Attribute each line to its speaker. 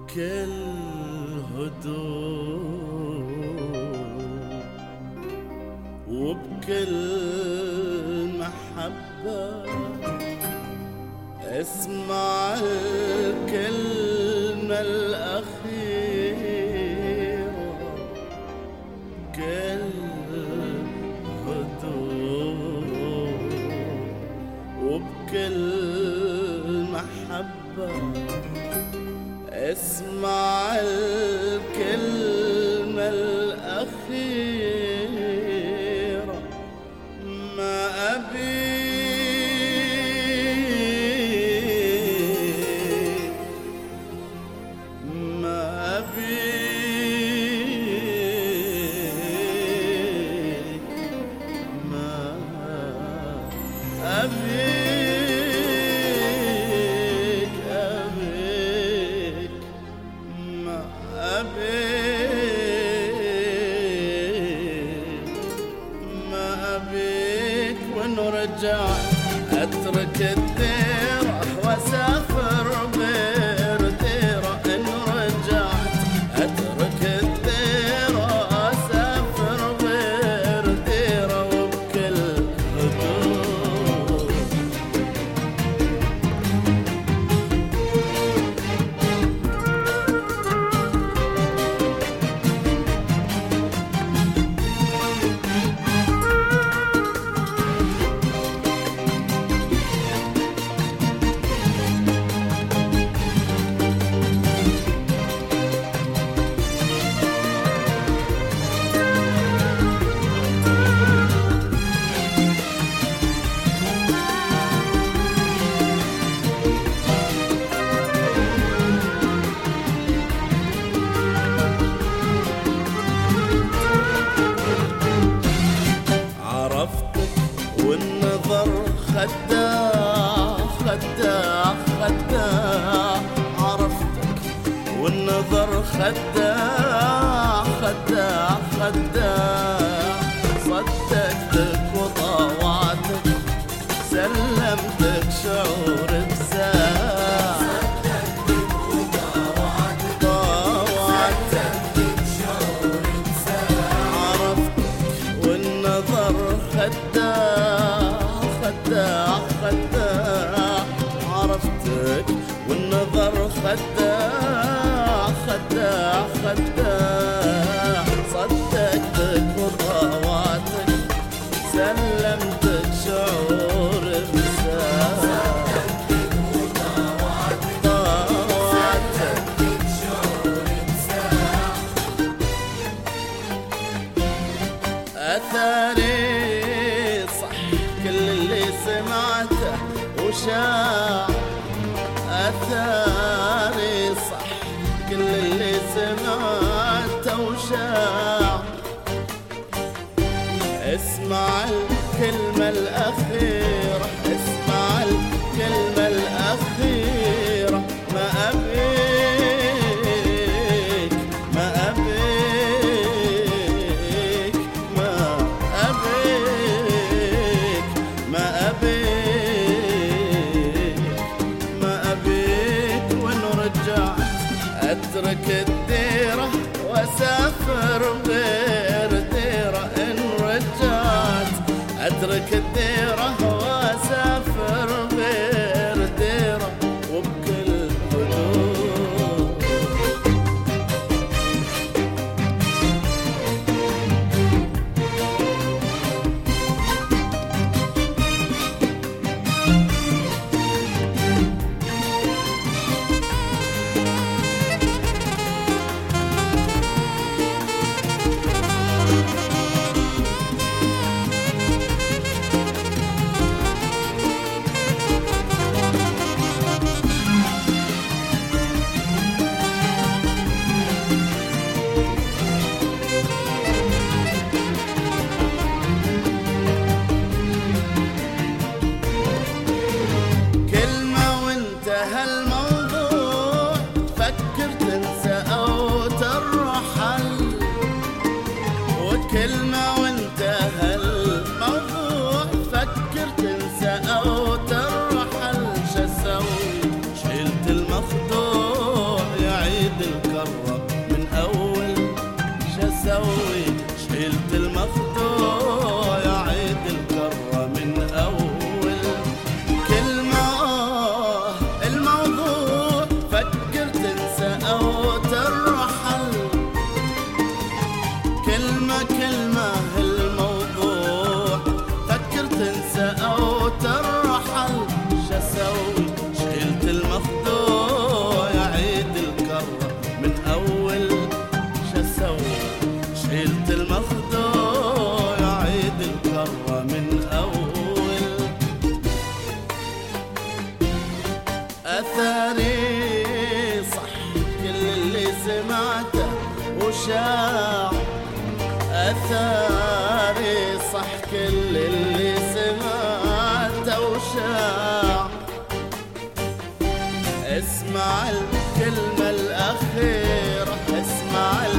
Speaker 1: بكل هدوء وبكل محبة اسمع الكلمة الأخيرة بكل هدوء وبكل محبة اسمع الكلمة الأخيرة ما أبيك ما أبيك ما أبيك ورجعت أترك الديرة وأسافر برديرة إن رجعت أترك الديرة وأسافر برديرة وبكل هدوء والنظر خداع خداع خداع عرفتك والنظر خداع خداع خداع صدقتك وطاوعتك سلمتك شعور بساع صدقتك وطاوعتك طاوعتك شعور بساع عرفتك والنظر خداع خداع خداع عرفتك والنظر خداع خداع خداع صدقتك وطاوعتك سلمتك شعور بساع صدقتك وطاوعتك طاوعتك شعور بساع أثري كل اللي سمعته وشاع أثاري صح كل اللي سمعته وشاع اسمع الكلمة الأخيرة اسمع الكلمة الأخيرة ما أبيك ما أبيك ما أبيك ما أبيك ما أبيك وإن رجعت أترك الديرة وأسافر غير ديرة إن رجعت أترك الديرة أثري صح كل اللي سمعته وشاع، أثري صح كل اللي سمعته وشاع. اسمع الكلمة الأخيرة، اسمع